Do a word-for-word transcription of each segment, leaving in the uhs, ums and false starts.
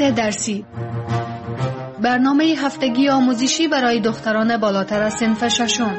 درسی، برنامه هفتگی آموزشی برای دختران بالاتر از صنف ششم.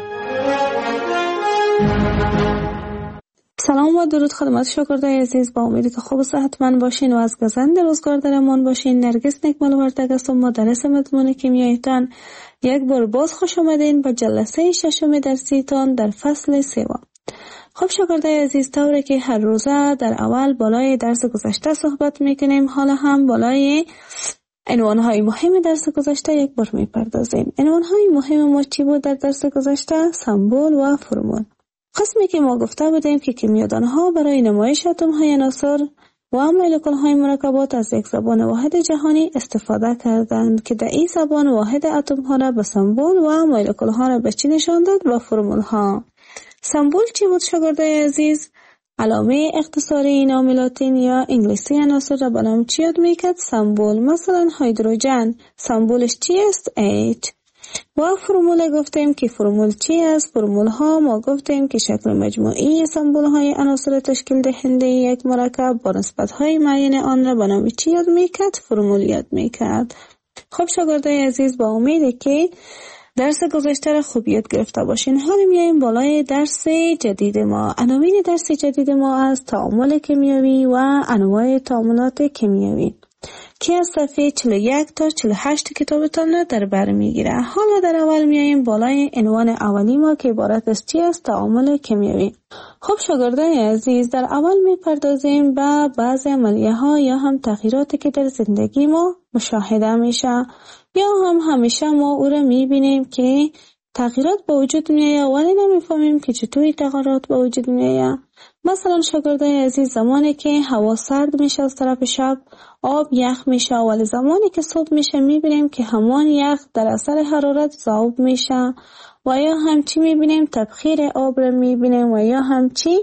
سلام و درود خدمت شاگردای عزیز، با امیدی که خوب و صحتمند باشین و از گزند روزگار در امان باشین. نرگس نکمل ورتگ هستم، مدرس مضمون کیمیایتان. یک بار باز خوش آمدین به جلسه ششم درسیتان در فصل سوم. خب شاگردای عزیز، طوری که هر روزه در اول بالای درس گذشته صحبت میکنیم، حالا هم بالای عنوانهای مهم درس گذشته یک بار میپردازیم. عنوانهای مهم ما چی بود در درس گذشته؟ سمبل و فرمول. قسمی که ما گفته بودیم که کیمیادانها برای نمایش اتم‌های عناصر و مولکول‌های مرکبات از یک زبان واحد جهانی استفاده کردند که در این زبان واحد اتم‌ها را به سمبل و مولکول‌ها را به چی نشان داد؟ به فرمول‌ها. سمبل چی بود شاگردای عزیز؟ علامه اختصاری نام لاتین یا انگلیسی عناصر را به نام چی یاد میکرد؟ سمبل. مثلا هیدروژن سمبلش چی است؟ H. و فرمول گفتیم که فرمول چی است؟ فرمول ها ما گفتیم که شکل مجموعی سمبل های عناصر تشکیل دهنده یک مرکب با نسبت های معین آن را به نام چی یاد میکرد؟ فرمول یاد میکرد. خب شاگردای عزیز، با امیده که درس گذشته را خوب یاد گرفته باشین. حالا میایم بالای درس جدید ما. عناوین درس جدید ما از تعامل کیمیایی و انواع تعاملات کیمیایی که از صفحه چهل و یک تا چهل و هشت کتابتان را در بر میگیره. حالا در اول میایم بالای عنوان اولی ما که عبارت از چی است؟ تعامل کیمیایی. خب شاگردان عزیز، در اول میپردازیم به بعضی عملیه ها یا هم تغییراتی که در زندگی ما مشاهده میشه یا هم همیشه ما او را میبینیم که تغییرات به وجود میآید ولی نمیفهمیم که چطوری تغییرات به وجود میآید. مثلا شاگردای عزیز، زمانی که هوا سرد میشه از طرف شب آب یخ میشه، ولی زمانی که صبح میشه میبینیم که همان یخ در اثر حرارت ذوب میشه. و یا همچی میبینیم تبخیر آب را میبینیم و یا همچی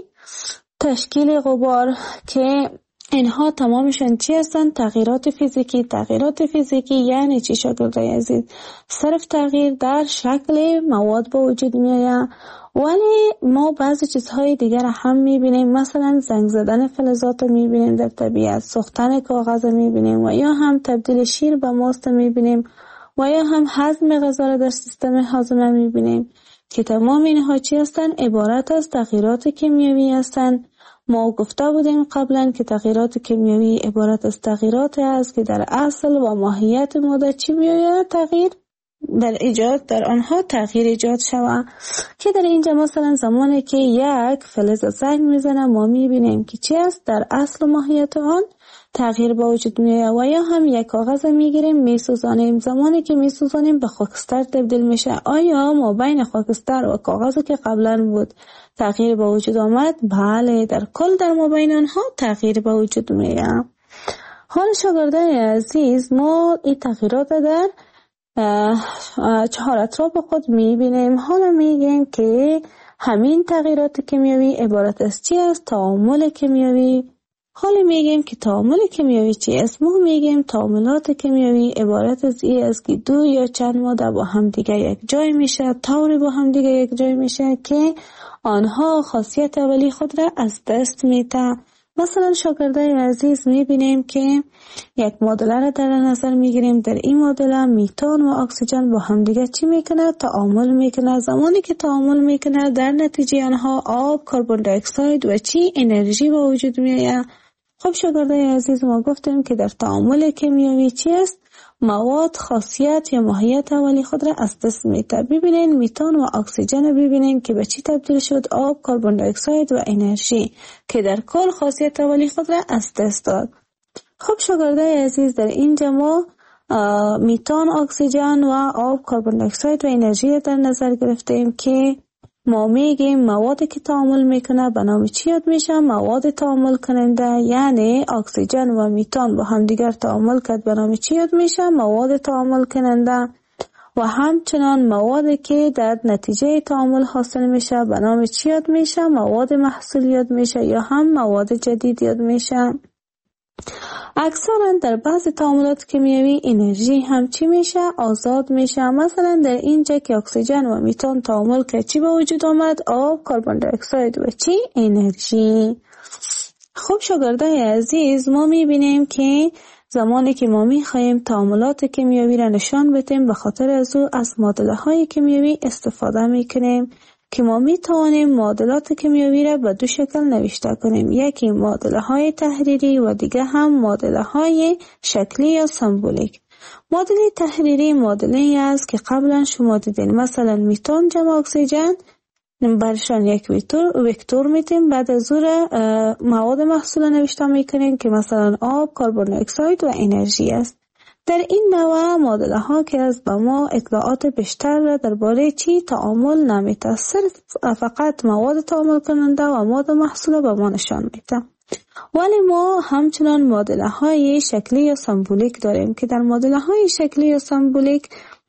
تشکیل غبار که اینها تمامشون چی هستن؟ تغییرات فیزیکی. تغییرات فیزیکی یعنی چی شاگردای عزیز؟ صرف تغییر در شکل مواد به وجود میآید، ولی ما بعضی چیزهای دیگر هم میبینیم. مثلا زنگ زدن فلزات میبینیم در طبیعت، سوختن کاغذ میبینیم و یا هم تبدیل شیر به ماست میبینیم و یا هم هضم غذا در سیستم هاضمه میبینیم که تمام اینها چی هستن؟ عبارت از تغییرات کیمیایی هستند. ما گفته بودیم قبلا که تغییرات کیمیایی عبارت از تغییرات است که در اصل و ماهیت ماده چی میآید؟ تغییر در ایجاد در آنها تغییر ایجاد شود. که در اینجا مثلا زمانی که یک فلز زنگ میزنه ما میبینیم که چی است؟ در اصل و ماهیت آن تغییر به وجود میآید. و یا هم یک کاغذ میگیریم میسوزانیم، زمانی که میسوزانیم به خاکستر تبدیل میشه. آیا ما بین خاکستر و کاغذی که قبلا بود تغییر به وجود آمد؟ بله، در کل در ما بین آنها تغییر به وجود میآید. حال شاگردان عزیز، ما این تغییرات در چهار اطراف خود میبینیم. حالا میگیم که همین تغییرات کیمیایی عبارت از چی است؟ تعامل کیمیایی. حالا میگیم که تعامل کیمیایی چی است؟ ما میگیم تعاملات کیمیایی عبارت از این است که دو یا چند ماده با هم دیگه یک جای میشه، طوری با هم دیگه یک جای میشه که آنها خاصیت اولی خود را از دست میده. مثلا شاگردای عزیز میبینیم که یک معادله را در نظر میگیریم. در این معادله میتان و اکسیژن با هم دیگه چی میکنه؟ تعامل میکنه. زمانی که تعامل میکنه در نتیجه آنها آب، کربن دی اکساید و چی؟ انرژی به وجود میآید. خب شاگردای عزیز، ما گفتیم که در تعامل کیمیایی چی است؟ مواد خاصیت یا ماهیت اولی خود را از دست میده. ببینین میتان و اکسیژن ببینین که به چی تبدیل شد؟ آب، کربن دی اکساید و انرژی که در کل خاصیت اولی خود را از دست داد. خب شاگردای عزیز، در اینجا ما میتان، اکسیژن و آب، کربن دی اکساید و انرژی در نظر گرفتیم که ما میگیم موادی که تعامل میکنه به نام چی یاد میشه؟ مواد تعامل کننده. یعنی اکسیژن و میتان با هم دیگر تعامل کرد به نام چی یاد میشه؟ مواد تعامل کننده. و همچنان موادی که در نتیجه تعامل حاصل میشه به نام چی یاد میشه؟ مواد محصول یاد میشه یا هم مواد جدید یاد میشه. اکثرا در بعض تعاملات کیمیایی انرژی هم چی میشه؟ آزاد میشه. مثلا در اینجا که اکسیژن و میتان تعامل که چی به وجود آمد؟ آب، کربن دی اکساید و چی؟ انرژی. خب شاگردای عزیز، ما میبینیم که زمانی که ما می‌خواهیم تعاملات کیمیایی را نشان بدیم، به خاطر از او از معادله‌های کیمیایی استفاده می‌کنیم که ما می‌توانیم معادلات کیمیایی را به دو شکل نوشته کنیم، یکی معادله‌های تحریری و دیگر هم معادله‌های شکلی یا سمبولیک. معادله تحریری معادله‌ای است که قبلا شما دیدین، مثلا میتان جمع اکسیژن برشان یک وکتور وکتور میتیم، بعد از اون مواد محصول نوشته میکنیم که مثلا آب، کربن دی اکساید و انرژی است. در این نوع معادله ها که از به ما اطلاعات بیشتر را درباره چی تعامل نمیده، صرف فقط مواد تعامل کننده و مواد محصول به ما نشان میده. ولی ما همچنان معادله های شکلی یا سمبولیک داریم که در معادله های شکلی یا سمبولیک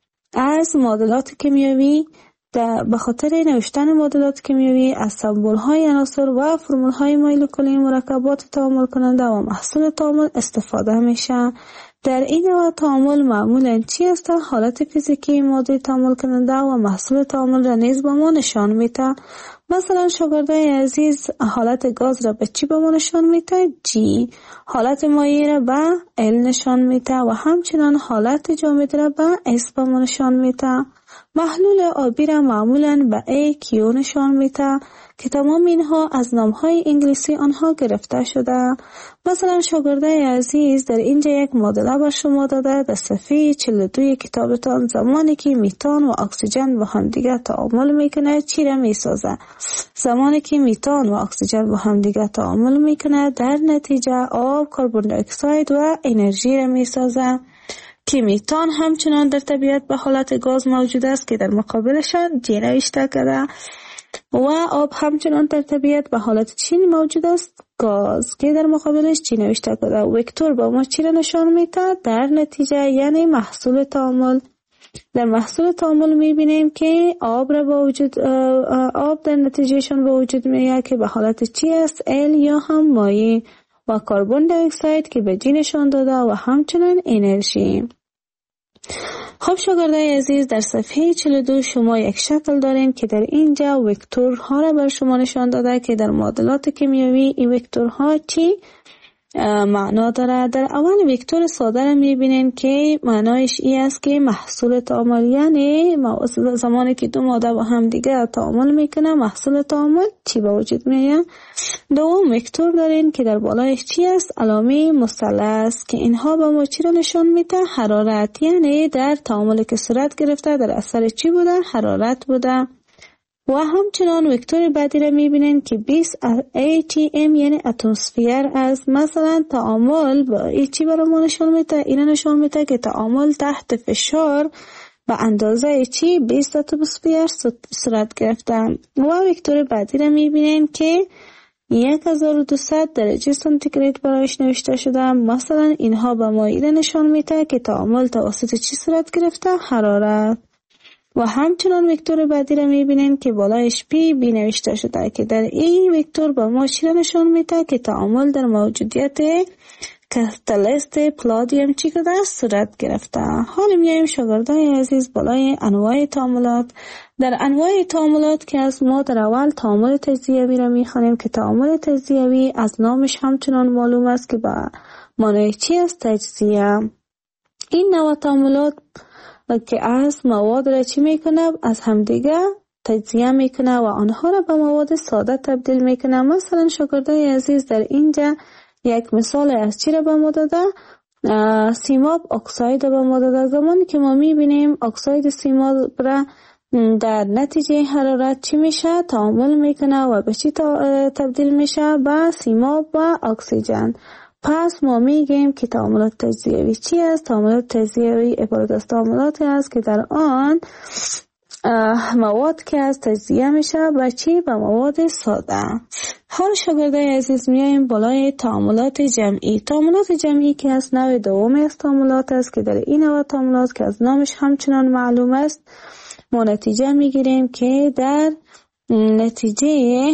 از معادلات کیمیایی به خاطر نوشتن معادلات کیمیایی از سمبول های عناصر و فرمول های مولکولی مرکبات تعامل کننده و محصول تعامل استفاده میشه. در این نوع تعامل معمولاً چی است؟ حالت فیزیکی ماده تعامل کننده و محصول تعامل را نیز به ما نشان میده. مثلا شاگردای عزیز حالت گاز را به چی به ما نشان میده؟ جی. حالت مایع را به ال نشان میده و همچنان حالت جامد را به اس به ما نشان میده. محلول آبی را معمولاً به ای کیو نشان میده که تمام اینها از نامهای انگلیسی آنها گرفته شده. مثلا شاگردای عزیز در اینجا یک معادله بر شما داده در صفحه چهل و دو کتابتان، زمانی که میتان و اکسیژن با هم دیگر تعامل میکنه چی را میسازه؟ زمانی که میتان و اکسیژن با هم دیگر تعامل میکنه در نتیجه آب، کربن دی اکساید و انرژی را میسازه که میتان همچنان در طبیعت به حالت گاز موجود است که در مقابلشان جی نوشته کرده و آب همچنان در طبیعت به حالت چی موجود است؟ گاز که در مقابلش چی نوشته کرده. وکتور با ما چی را نشان میده؟ در نتیجه یعنی محصول تعامل. در محصول تعامل میبینیم که آب را با وجود آب در نتیجهشون به وجود میاد که به حالت چی است؟ ال یا هم مایع و کربن دی اکساید که به جی نشان داده و همچنان انرژی. خب شاگردای عزیز در صفحه چهل و دو شما یک شکل داریم که در اینجا وکتورها را بر شما نشان داده که در معادلات کیمیایی این وکتورها چی معنا داره. در اول وکتور ساده را میبینین که معنایش ای است که محصول تعامل، یعنی زمانی که دو ماده با هم دیگه تعامل میکنه محصول تعامل چی به وجود میاد. دوم وکتور دارین که در بالایش چی است؟ علامه مثلث که اینها به ما چی را نشان میده؟ حرارت، یعنی در تعاملی که صورت گرفته در اثر چی بوده؟ حرارت بوده. و همچنان وکتور بعدی را میبینین که بیست ای تی ام یعنی اتمسفیر است. مثلا تعامل با ای چی برای ما نشان میده؟ این نشان میده که تعامل تحت فشار و اندازه چی بیست اتمسفیر صورت گرفتن. و وکتور بعدی را میبینین که هزار و دویست درجه سانتیگراد برایش نوشته شده. مثلا اینها به ما این نشان میده که تعامل توسط چی صورت گرفته؟ حرارت. و همچنان وکتور بعدی را میبینیم که بالایش پی بی نوشته شده که در این وکتور با ما چی را نشان میده که تعامل در موجودیت کاتالیست پلادیم چی کده صورت گرفته. حالا میایم شاگردای عزیز بالای انواع تعاملات. در انواع تعاملات که از ما در اول تعامل تجزیوی را میخوانیم که تعامل تجزیوی از نامش همچنان معلوم است که با معنای چی است؟ تجزیه. این نوع تعاملات که از مواد را چی میکنه؟ از همدیگه تجزیه میکنه و آنها را به مواد ساده تبدیل میکنه. مثلا شاگردای عزیز در اینجا یک مثال از چی را به ما داده؟ سیماب اکساید به ما داده. زمانی که ما میبینیم اکساید سیماب را در نتیجه حرارت چی میشه؟ تعامل میکنه و به چی تبدیل میشه؟ به سیماب و اکسیژن. پس ما میگیم که تعاملات تجزیوی چی است؟ تعاملات تجزیوی عبارت از تعاملاتی است که در آن مواد که از تجزیه میشه به چی؟ به مواد ساده. حال شاگردای عزیز میایم بالای تعاملات جمعی. تعاملات جمعی که از نوع دوم از تعاملات است که در این نوع تعاملات که از نامش همچنان معلوم است ما نتیجه میگیریم که در نتیجه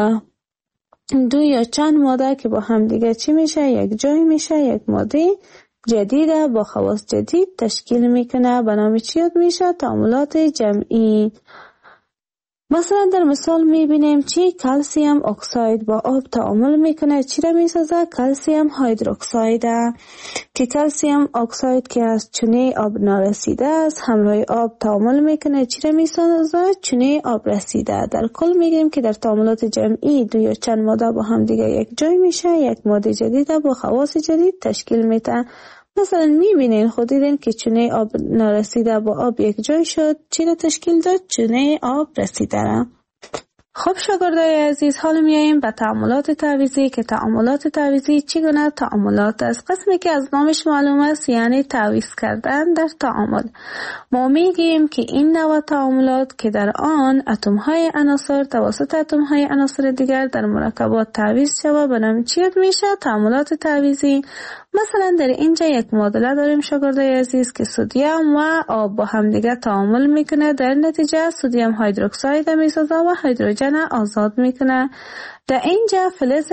دو یا چند ماده که با هم دیگه چی میشه؟ یک جای میشه، یک ماده جدیده با خواص جدید تشکیل میکنه. به نام چی یاد میشه؟ تعاملات جمعی. مثلا در مثال میبینیم چی کلسیم اکساید با آب تعامل میکنه، چی را میسازه؟ کلسیم هیدروکساید که کلسیم اکساید که از چونه آب نارسیده است همراه آب تعامل میکنه، چی را میسازه؟ چونه آب رسیده. در کل میگیم که در تعاملات جمعی دو یا چند ماده با هم دیگه یک جای میشه، یک ماده جدید با خواص جدید تشکیل میده. مثلا میبینین خود دیدین که چونه آب نارسیده با آب یک جای شد، چی را تشکیل داد؟ چونه آب رسیده را. خب شاگردای عزیز، حالا میاییم به تعاملات تعویضی که تعاملات تعویضی چگونه تعاملات است. قسمی که از نامش معلوم است یعنی تعویض کردن در تعامل. ما میگیم که این نوع تعاملات که در آن اتم های عناصر توسط اتم های عناصر دیگر در مرکبات تعویض شود به نام چی میشه؟ تعاملات تعویضی. مثلا در اینجا یک معادله داریم شاگردای عزیز که سدیم و آب با هم دیگه تعامل میکنه، در نتیجه سدیم هیدروکساید میسازه و هیدروژن آزاد میکنه. در اینجا فلز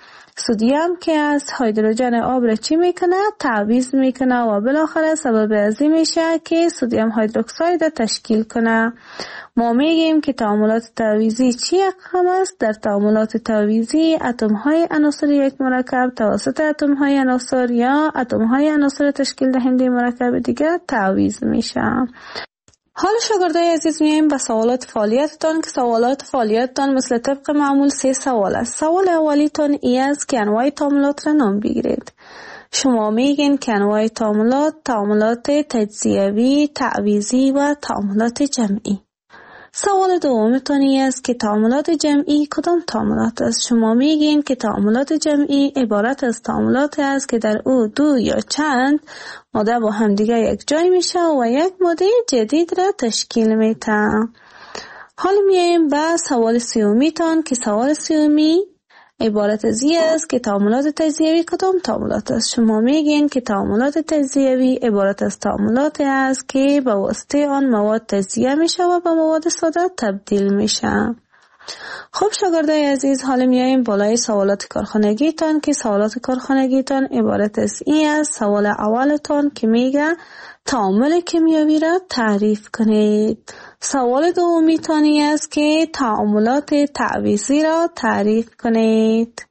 سدیم که از هیدروژن آب را چی میکنه؟ تعویض میکنه و بالاخره سبب ازی میشه که سدیم هیدروکساید تشکیل کنه. ما میگیم که تعاملات تعویضی چی اقسام است؟ در تعاملات تعویضی اتم های عناصر یک مرکب توسط اتم های عناصر یا اتم های عناصر تشکیل دهنده مرکب دیگر تعویض میشه. حالا شاگردای عزیز میایم به سوالات فعالیتتان که سوالات فعالیتتان مثل طبق معمول سه سوال است. سوال اولیتان ای است که انواع تعاملات را نام بگیرید. شما میگین که انواع تعاملات تعاملات تجزیوی، تعویضی و تعاملات جمعی. سوال دومتان ای است که تعاملات جمعی کدام تعاملات است؟ شما میگین که تعاملات جمعی عبارت از تعاملات است که در او دو یا چند ماده با هم دیگه یک جای میشه و یک ماده جدید را تشکیل میده. حالا میایم به سوال سیومیتان که سوال سیومی عبارت از این است که تعاملات تجزیوی کدام تعاملات است؟ شما میگین که تعاملات تجزیوی عبارت از تعاملات است که به واسطه آن مواد تجزیه میشه و به مواد ساده تبدیل میشه. خب شاگردای عزیز، حالا میایم بالای سوالات کارخانگیتان که سوالات کارخانگیتان عبارت از این است. سوال اولتان که میگه تعامل کیمیایی را تعریف کنید. سوال دومیتان است که تعاملات تعویضی را تعریف کنید.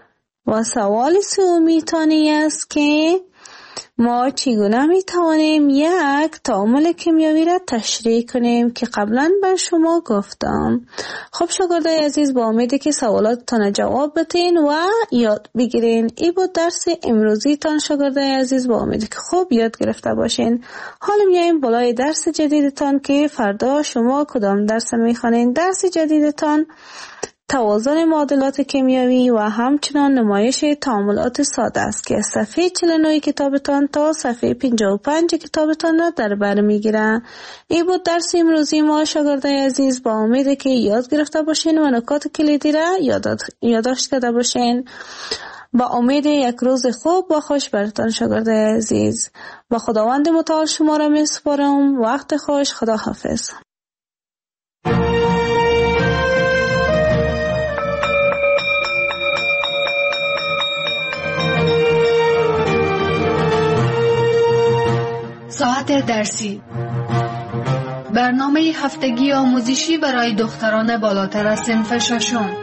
و سوال سومیتان است که ما چگونه می توانیم یک تعامل کیمیایی را تشریح کنیم که قبلا بر شما گفتم. خب شاگردای عزیز، با امیدی که سوالاتتان جواب بدین و یاد بگیرین. این بود درس امروزی تان شاگردای عزیز، با امیدی که خوب یاد گرفته باشین. حالا میایم بالای درس جدیدتان که فردا شما کدام درس میخوانین. درس جدیدتان توازن معادلات کیمیایی و همچنان نمایش تعاملات ساده است که صفحه چهل و نه کتابتان تا صفحه پنجاه و پنج کتابتان را در بر میگیره. این بود درس امروزی ما شاگردای عزیز، با امید که یاد گرفته باشین و نکات کلیدی را یادداشت کرده باشین. با امید یک روز خوب و خوش برتان شاگردای عزیز. با خداوند متعال شما را میسپارم. وقت خوش. خدا حافظ. ساعت درسی، برنامه هفتگی آموزشی برای دختران بالاتر از صنف ششم.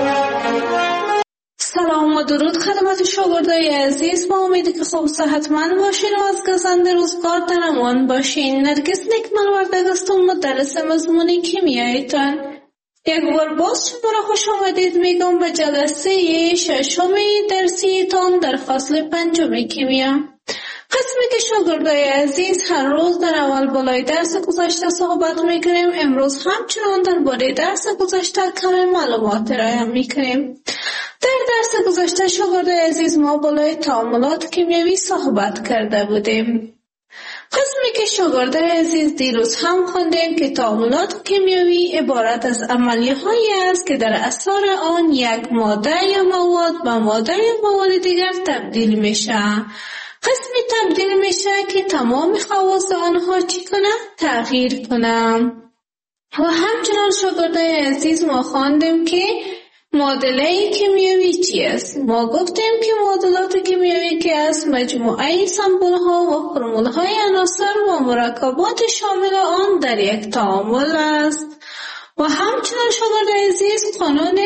سلام و درود خدمت شاگردای عزیز، با امیدی که خوب صحتمند باشین و از گزند روزگار در امان باشین. نرگس نکمل وردگستم مدرس مضمون کیمیایتان. یک بار باز شما را خوش آمدید میگم به جلسه ششم درسیتان در فصل پنجم کیمیا. قسمی که شاگردای عزیز هر روز در اول بالای درس گذشته صحبت میکنیم، امروز همچنان در باره درس گذشته کمی معلومات رایم میکنیم. در درس گذشته شاگردای عزیز ما بالای تعاملات کیمیایی صحبت کرده بودیم. قسمی که شاگردای عزیز دیروز هم خوندیم که تعاملات کیمیایی عبارت از عملیه هایی است که در اثر آن یک ماده یا مواد به ماده یا مواد دیگر تبدیل میشه. قسمی تبدیل میشه که تمام خواص آنها چی کنه؟ تغییر کنه. و همچنان شاگردای عزیز ما خواندیم که معادله کیمیایی چی است؟ ما گفتیم که معادلات کیمیایی که است مجموعه سمبل ها و فرمول های عناصر و مرکبات شامل آن در یک تعامل است. و همچنان شاگرد عزیز قانون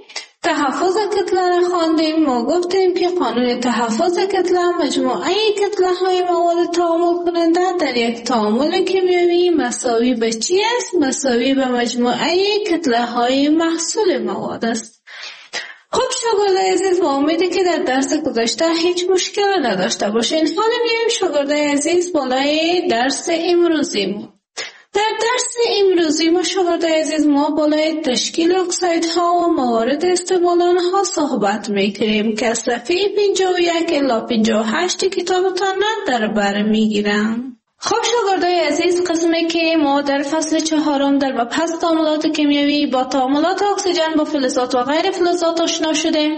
تحفظ کتله را خواندیم. ما گفتیم که قانون تحفظ کتله مجموعه کتله های مواد تعامل کننده در یک تعامل کیمیایی مساوی به چی است؟ مساوی به مجموعه کتله های محصول مواد است. خب شاگرد عزیز، با امیدی که در درس گذشته هیچ مشکل نداشته باشین. حالا میایم شاگرد عزیز بالای درس امروزی ما. در درس امروزی ما شاگرد عزیز ما بالای تشکیل اکسایدها و موارد استعمال آنها صحبت میکنیم که صفحه پنجاه و یک الی پنجاه و هشت کتابتان در بر میگیرم. خب شاگردای عزیز، قسمی که ما در فصل چهارم در مبحث تعاملات کیمیایی با تعاملات اکسیژن با فلزات و غیر فلزات آشنا شدیم.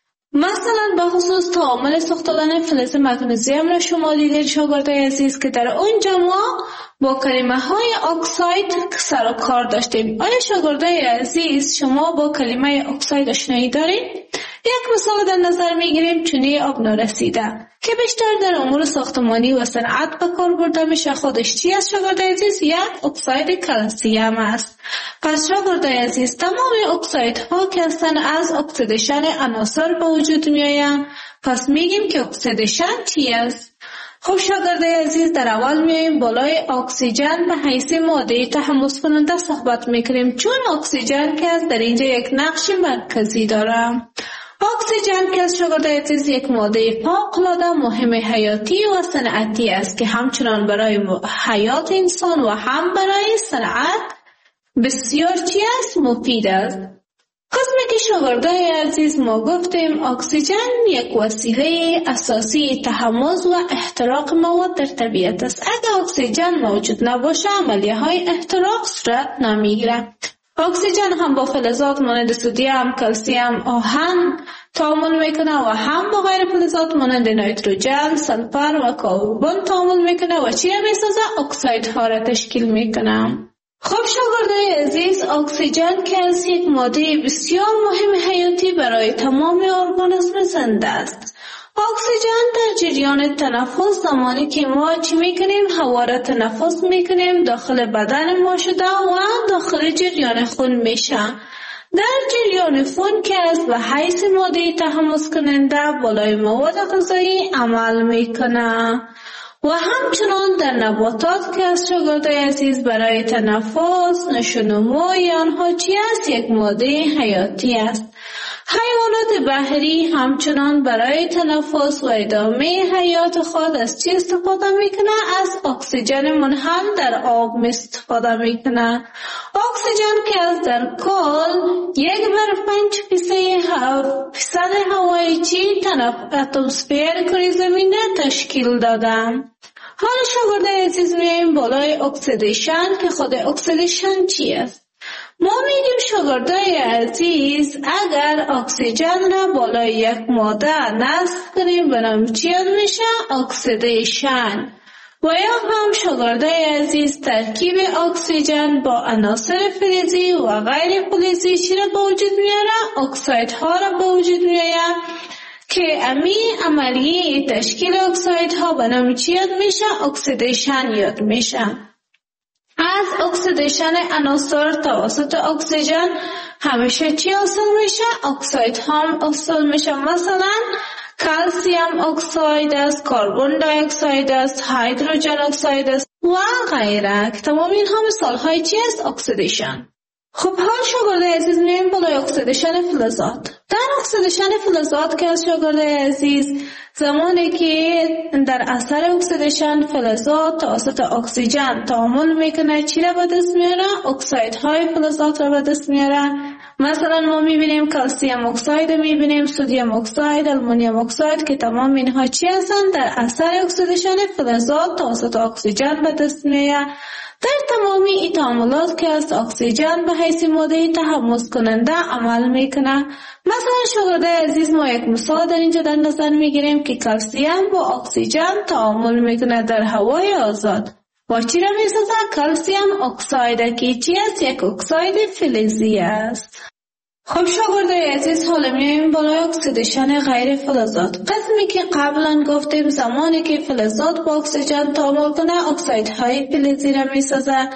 مثلا به خصوص تعامل ساختن فلز مگنیزیم را شما دیدید شاگردای عزیز که در اونجا ما با کلمه های اکساید سر و کار داشتیم. آیا شاگردای عزیز شما با کلمه اکساید آشنایی دارید؟ یک مثال در نظر میگیریم، چونه آب نارسیده که بیشتر در امور ساختمانی و صنعت به کار برده میشه. خودش چی است شاگردای عزیز؟ یک اکساید کلسیم است. پس شاگردای عزیز تمام اکسایدها که هستند از اکسیدیشن عناصر به وجود میآیند. پس میگیم که اکسیدیشن چی است؟ خب شاگردای عزیز، در اول میایم بالای اکسیژن به حیث ماده تحمض کننده صحبت میکنیم، چون اکسیژن که از در اینجا یک نقش مرکزی داره. اکسیژن که از شاگردای عزیز یک ماده فوق‌العاده مهم حیاتی و صنعتی است که همچنان برای حیات انسان و هم برای صنعت بسیار چی است؟ مفید است. قسمی که شاگردای عزیز ما گفتیم اکسیژن یک وسیله اساسی تحمض و احتراق مواد در طبیعت است. اگر اکسیژن موجود نباشه عملیه های احتراق صورت نمیگیره. اکسیژن هم با فلزات مانند سدیم، کلسیم، آهن تعامل میکنه و هم با غیر فلزات مانند نیتروژن، سلفر و کربن تعامل میکنه و چی میسازه؟ اکسایدها را تشکیل میکنه. خب شاگردای عزیز، اکسیژن که از یک ماده بسیار مهم حیاتی برای تمام ارگانیسم زنده است. اکسیژن در جریان تنفس، زمانی که ما چی میکنیم؟ هوا را تنفس میکنیم، داخل بدن ما شده و داخل جریان خون میشه. در جریان خون که از به حیث ماده تحمض کننده بالای مواد غذایی عمل میکنه. و همچنان در نباتات که از شاگردای عزیز برای تنفس، نشونمای آنها چی است؟ یک ماده حیاتی است. حیوانات بحری همچنان برای تنفس و ادامه حیات خود از چی استفاده میکنه؟ از اکسیژن منحل در آب استفاده میکنه. اکسیژن که از در کل یک بر پنج فیصد هوای چی اتمسفر کره زمین تشکیل دادن. حالا شاگردای عزیز میایم بالای اکسیدیشن که خود اکسیدیشن چی است؟ ما میگیم شاگردای عزیز اگر اکسیژن را بالای یک ماده نصب کنیم به نام چی یاد میشه؟ اکسیدیشن. و یا هم شاگردای عزیز ترکیب اکسیژن با عناصر فلزی و غیر فلزی چی را به وجود میاره؟ اکسایدها را به وجود میاره که امی عملیه تشکیل اکسایدها به نام چی یاد میشه؟ اکسیدیشن یاد میشه. از اکسیدیشن عناصر توسط اکسیژن همیشه چی حاصل میشه؟ اکساید هم حاصل میشه. مثلا کلسیم اکساید است، کربن دی اکساید است، هیدروژن اکساید است و غیره که تمام اینها مثال های چی است؟ اکسیدیشن. خب حال شاگردای عزیز میایم بالای اکسیدیشن فلزات. در اکسیدیشن فلزات که از شاگردای عزیز زمانی که در اثر اکسیدیشن فلزات توسط اکسیژن تعامل میکنه چی را به دست میاره؟ اکسایدهای فلزات را به دست میاره. مثلا ما میبینیم کلسیم اکساید، میبینیم سدیم اکساید، آلومینیوم اکساید که تمام اینها چی هستند؟ در اثر اکسیدیشن فلزات توسط اکسیژن به دست میاره. در تمامی این تعاملات که از اکسیژن به حیث ماده تحمض کننده عمل میکنه. مثلا شاگردای عزیز ما یک مثال در اینجا در نظر میگیریم که کلسیم با اکسیژن تعامل میکنه در هوای آزاد و چی را میسازه؟ کلسیم اکساید که چی است؟ یک اکساید فلزی است. خب شاگردای عزیز حالا میایم بالای اکسیدیشن غیر فلزات. قسمی که قبلا گفتیم زمانی که فلزات با اکسیژن تعامل کنه اکسایدهای فلزی را میسازه.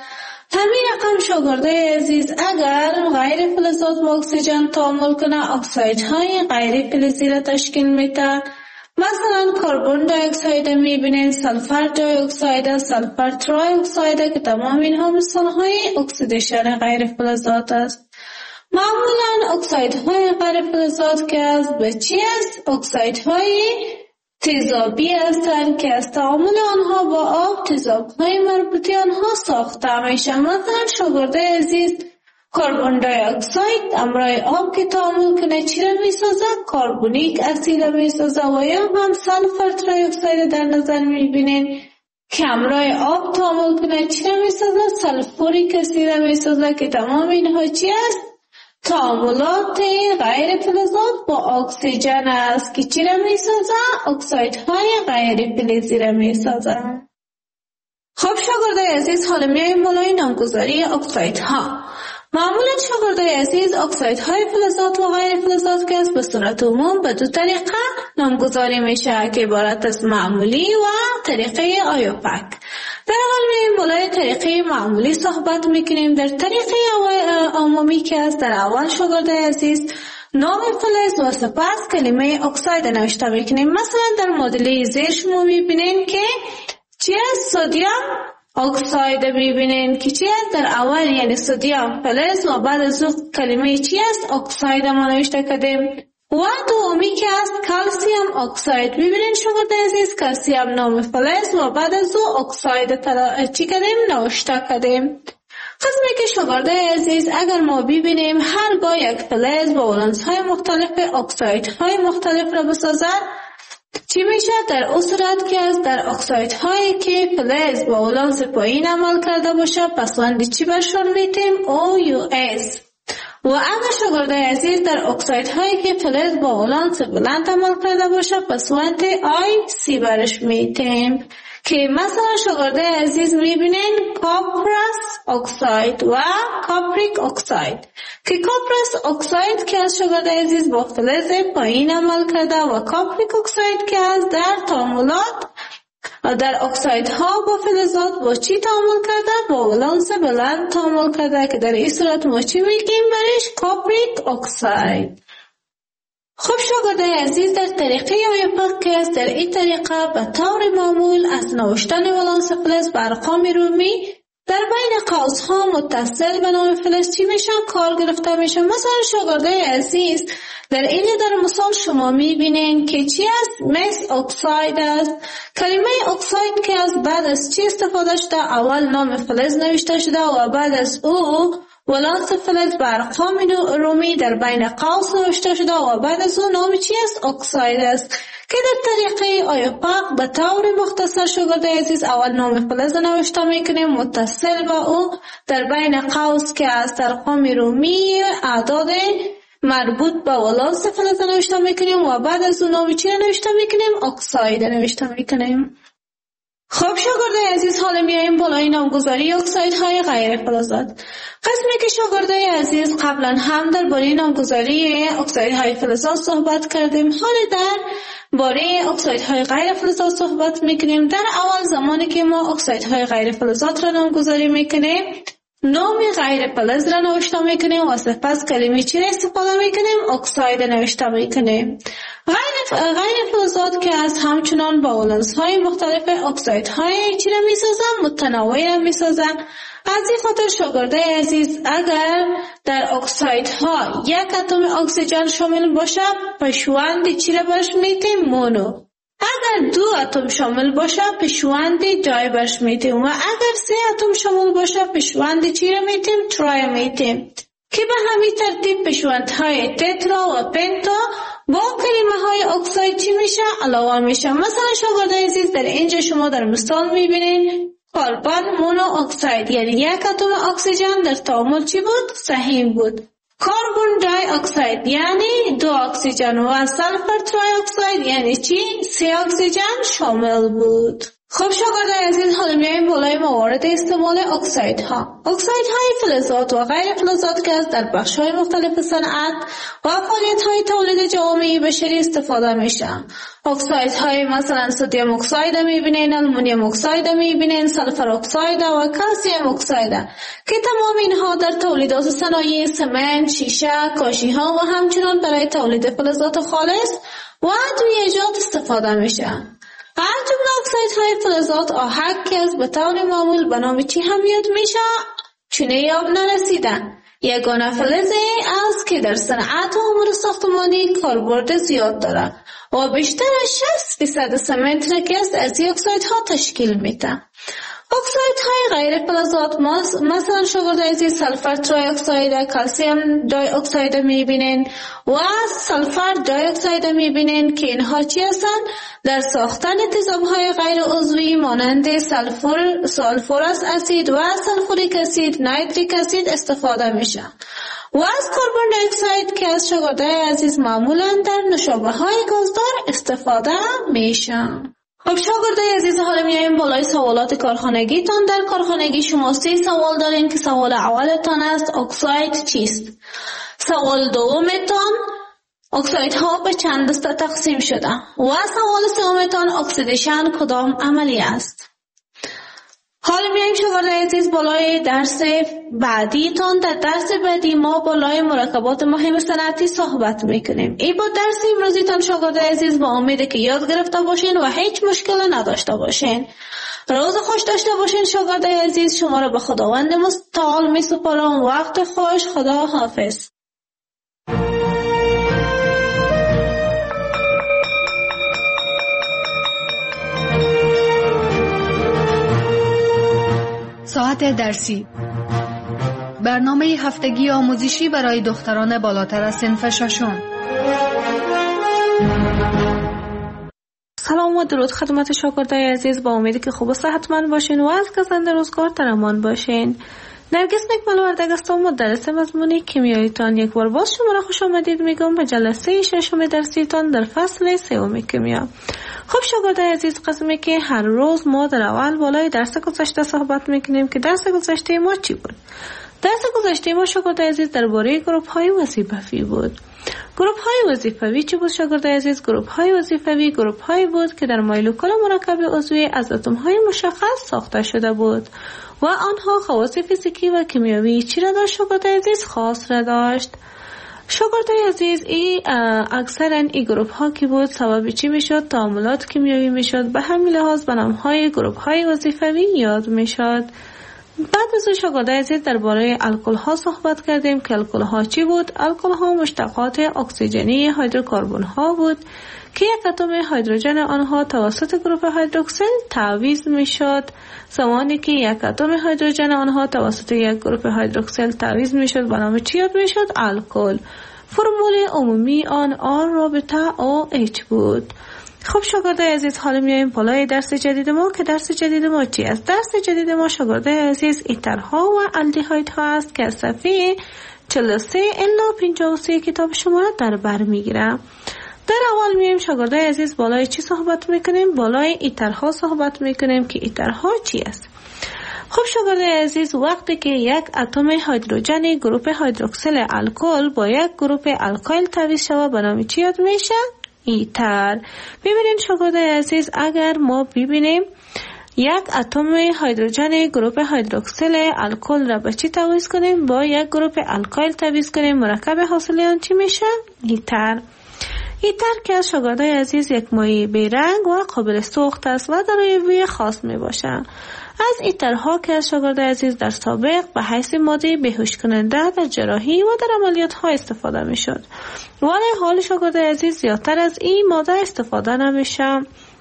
همین رقم شاگردای عزیز اگر غیر فلزات با اکسیژن تعامل کنه اکسایدهای غیر فلزی را تشکیل میده. مثلا کربن دی اکساید میبینین، سلفر دی اکساید، سلفر تری اکساید که تمام اینها مثالهای اکسیدیشن غیر فلزات است. معمولا اکسایدهای غیر فلزات که از به چی است؟ اکسایدهای تیزابی هستند که از تعامل آنها با آب تیزابهای مربوطه آنها ساخته میشه. مثلا شاگرده عزیز کربن دی اکساید همراه آب که تعامل کنه چی را میسازه؟ کربونیک اسید را میسازه. و یا هم سلفر تری اکساید در نظر میبینین که همراه آب تعامل کنه چی را میسازه؟ سلفوریک اسید را میسازه که تمام اینها چی است؟ تعاملات غیر فلزات با اکسیژن است که چی را میسازه؟ اکسایدهای غیر فلزی را میسازه. خب شاگردای عزیز حالا میایم بالای نامگذاری اکسایدها. معمولا شاگردای عزیز اکسایدهای فلزات و غیر فلزات که است به صورت عموم به دو طریقه نامگذاری میشه که عبارت از معمولی و طریقه آیوپک. در اول میایم بالای طریقه معمولی صحبت میکنیم. در طریقه عمومی که است در اول شاگردای عزیز نام فلز و سپس کلمه اکساید نوشته میکنیم. مثلا در مدل زیر شما میبینین که چی است؟ سدیم اکساید میبینین که چی است؟ در اول یعنی سدیم فلز و بعد از اون کلمه چی است؟ اکساید ما نوشته کردیم. و دومی که است کلسیم اکساید. ببینین شاگرد عزیز کلسیم نام فلز و بعد از او اکساید چی کردیم؟ نوشته کردیم. قسمی که شاگرد عزیز اگر ما ببینیم هرگاه یک فلز با ولانس های مختلف اکساید های مختلف را بسازد چی میشه؟ در اون صورت که از در اکساید هایی که فلز با ولانس پایین عمل کرده باشه پسوند چی برشان میتیم؟ او یو اس. و اگر شاگرد عزیز در اکساید هایی که فلز با ولانس بلند عمل کرده باشه پسوند آی سی برش میتیم که مثلا شاگرد عزیز میبینین کپرس اکساید و کاپریک اکساید که کپرس اکساید که از شاگرد عزیز با فلز پایین عمل کرده و کاپریک اکساید که از در تعاملات در اکسایدها با فلزات با چی تعامل کرده؟ با ولانس بلند تعامل کرده که در این صورت ما چی میگیم برش؟ کاپریک اکساید. خب شاگردای عزیز در طریقه آیوپک که است در این طریقه به طور معمول از نوشتن ولانس فلز بر ارقام رومی در بین قوس‌ها متصل به نام فلز چی میشه؟ کار گرفته میشه. مثلا شاگردای عزیز در این در مثال شما میبینین که چی است؟ مس اکساید است. کلمه اکساید که از بعد از چی استفاده شده؟ اول نام فلز نوشته شده و بعد از او ولانس فلز بر ارقام رومی در بین قوس نوشته شده و بعد از اون نام چی است؟ اکساید است که در طریقه آیوپک به طور مختصر شاگرد عزیز اول نام فلز نوشته میکنیم متصل با او در بین قوس که از ارقام رومی اعداد مربوط به ولانس فلز نوشته میکنیم و بعد از اون نام چی نوشته میکنیم؟ اکساید نوشته میکنیم. خب شاگردای عزیز حالا میاییم بالای نامگذاری اکسایدهای غیر فلزات. قسمی که شاگردای عزیز قبلا هم در باره نامگذاری اکسایدهای فلزات صحبت کردیم، حالا در باره اکسایدهای غیر فلزات صحبت میکنیم. در اول زمانی که ما اکسایدهای غیر فلزات را نامگذاری میکنیم نام غیر فلز را نوشته میکنیم و سپس کلمه چی را استفاده میکنیم؟ اکساید نوشته میکنیم. غیر غیر فلزات که از همچنان با ولانس های مختلف اکسایدهای چی را میسازن؟ متنوع را میسازن. از این خاطر شاگردای عزیز اگر در اکسایدها یک اتم اکسیژن شامل باشه پشوند چی را برش میتیم؟ مونو. اگر دو اتم شامل باشه پشوند دای برش میتیم و اگر سه اتم شامل باشه پشوند چی را میتیم؟ ترای میتیم که به همین ترتیب پشوندهای تترا و پنتا با کلمه های اکساید چی میشه؟ علاوه میشه. مثلا شاگردای عزیز در اینجا شما در مثال میبینین کربن مونو اکساید یعنی یک اتم اکسیژن در تعامل چی بود؟ سهیم بود. کربن دی اکساید یعنی دو اکسیژن و سلفر تری اکساید یعنی چی؟ سه اکسیژن شامل بود. خب شاگردان عزیز، حالا میایم بالای موارد استعمال اکسایدها. اکسایدهای فلزات و غیر فلزات که از در بخش‌های مختلف صنعت و فعالیت‌های تولید جوامع بشری استفاده میشن. اکسایدهای مثلا سدیم اکساید میبینین، آلومینیوم اکساید میبینین، سلفر اکساید و کلسیم اکساید که تمام اینها در تولیدات صنایع سمنت، شیشه، کاشی‌ها و همچنین برای تولید فلزات خالص و ادویه‌جات استفاده میشن. هر جمله اکسایدهای فلزات آهک که از به طور معمول به نام چی هم یاد میشه چونه یاب نرسیدن. یگانه فلزی است که در صنعت و امور ساختمانی کاربرد زیاد داره و بیشتر از شصت درصد سمنت نکست از این اکسایدها تشکیل میده. اکسایدهای غیر فلزات مثلا شاگردان عزیز سلفر تری اکساید، کلسیم دی اکساید میبینین و سلفر دی اکساید میبینین که اینها چی هستن؟ در ساختن تیزابهای غیر عضوی مانند سلفور، سلفورس اسید و سلفوریک اسید، نایتریک اسید استفاده میشه. و از کربن دی اکساید که از شاگردان عزیز معمولا در نوشابه های گازدار استفاده میشه. خب شاگردان عزیز، حالا میایم بالای سوالات کارخانگیتان. در کارخانگی شما سه سوال دارین که سوال اولتان است اکساید چیست؟ سوال دومتان اکسایدها به چند دسته تقسیم شده و سوال سومتان اکسیدیشن کدام عملی است؟ حالا میایم شاگردان عزیز بالای درس بعدیتان. در درس بعدی ما بالای مرکبات مهم صنعتی صحبت میکنیم. این با درس امروزیتان شاگردان عزیز با امیده که یاد گرفته باشین و هیچ مشکل نداشته باشین. روز خوش داشته باشین شاگردان عزیز. شما را به خداوند متعال میسپارم. وقت خوش. خدا حافظ. ساعت درسی، برنامه هفتگی آموزشی برای دختران بالاتر از صنف ششم. سلام و درود خدمت شاگردان عزیز. با امیدی که خوب و صحتمند باشین و از گزند روزگار در امان باشین. نرگس نکمل وردگ هستم، مدرس مضمون کیمیاییتان. یک بار باز شما را خوش آمدید میگم به جلسه ششم درسیتان در فصل سوم کیمیا. خب شاگردان عزیز، قسمی که هر روز ما در اول بالای درس گذشته صحبت میکنیم که درس گذشته ما چی بود؟ درس گذشته ما شاگردان عزیز درباره گروپ های وظیفوی بود. گروپ های وظیفوی چی بود شاگردان عزیز؟ گروپ های وظیفوی گروپ هایی بود که در مولکول مرکب عضوی از اتم های مشخص ساخته شده بود و آنها خواص فیزیکی و کیمیایی چی را داشت شاگردان عزیز؟ خاص را داشت. شاگردان عزیز، این اکثرا این گروپ ها که بود سبب چی میشد؟ تعاملات کیمیایی میشد. به همین لحاظ به نام های گروپ های وظیفوی یاد میشد. بعد از شاگردان عزیز درباره الکل ها صحبت کردیم که الکل ها چی بود؟ الکل ها مشتقات اکسیژنی هیدروکربن ها بود که یک اتم هیدروژن آنها توسط گروپ هیدروکسیل تعویض میشد. زمانی که یک اتم هیدروژن آنها توسط یک گروپ هیدروکسیل تعویض میشد به نام چی یاد میشد؟ الکل. فرمول عمومی آن آر رابطه او اچ بود. خب شاگردان عزیز، حالا میایم بالای درس جدید ما که درس جدید ما چی است؟ درس جدید ما شاگردان عزیز ایترها و الدیهایدها است که از صفحه چهل و سه الی پنجاه و سه کتاب شما در بر میگیرم. در اول میایم شاگردان عزیز بالای چی صحبت میکنیم؟ بالای ایترها صحبت میکنیم که ایترها چی است؟ خب شاگردان عزیز، وقتی که یک اتم هیدروژن گروپ هیدروکسیل الکل با یک گروپ الکایل تعویض شود به نام چی یاد میشه؟ ایتر. ببینید شاگردان عزیز، اگر ما ببینیم یک اتم هیدروژن گروپ هیدروکسیل الکل را به چی تعویض کنیم؟ با یک گروپ الکایل تعویض کنیم، مرکب حاصل آن چی میشه؟ ایتر. ایتر که از شاگردان عزیز یک مایع بیرنگ و قابل سوخت است و دارای بوی خاص می باشد. از ایترها که از شاگردان عزیز در سابق به حیث ماده بیهوش کننده در جراحی و در عملیات ها استفاده می شد، ولی حال شاگردان عزیز زیادتر از این ماده استفاده نمیشه.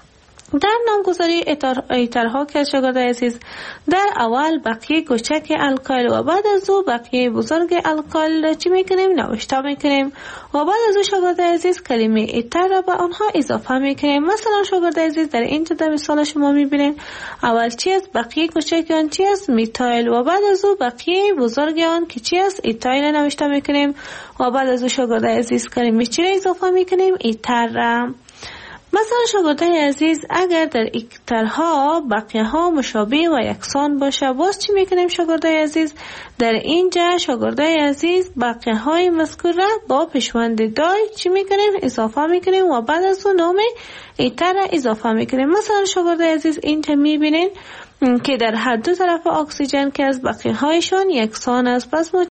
در نامگذاری ایترها که شاگردان عزیز در اول بقیه کوچک الکایل و بعد از او بقیه بزرگ الکایل را چی میکنیم؟ نوشته میکنیم و بعد از او شاگردان عزیز کلمه ایتر را به آنها اضافه میکنیم. مثلا شاگردان عزیز در اینجا در مثال شما میبینیم اول چی است؟ بقیه کوچک آن چی است؟ میتایل و بعد از او بقیه بزرگ آن که چی است؟ ایتایل نوشته میکنیم و بعد از او شاگردان عزیز کلمه چی را اضافه میکنیم؟ ایتر را. مثلا شاگردای عزیز اگر در اکترها بقیه ها مشابه و یکسان باشه، باز چی میکنیم شاگردای عزیز؟ در اینجا شاگردای عزیز بقیه های مذکور را با پیشوند دای چی میکنیم؟ اضافه میکنیم و بعد از اون نام ایتر را اضافه میکنیم. مثلا شاگردای عزیز اینجا میبینین که در هر دو طرف اکسیژن که از بقیه هایشان یکسان است. پس ما